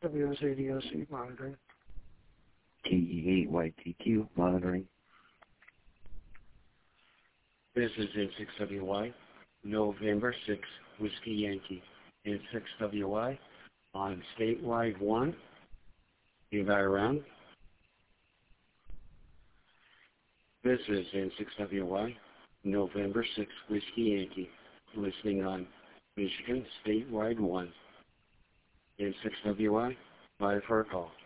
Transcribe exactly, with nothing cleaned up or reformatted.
W S A D O C monitoring. T E eight Y T Q monitoring. This is N six W Y, November sixth, Whiskey Yankee. N six W Y on statewide one. Anybody around? This is N six W Y, November sixth, Whiskey Yankee. Listening on Michigan statewide one. N six W Y, live for a call.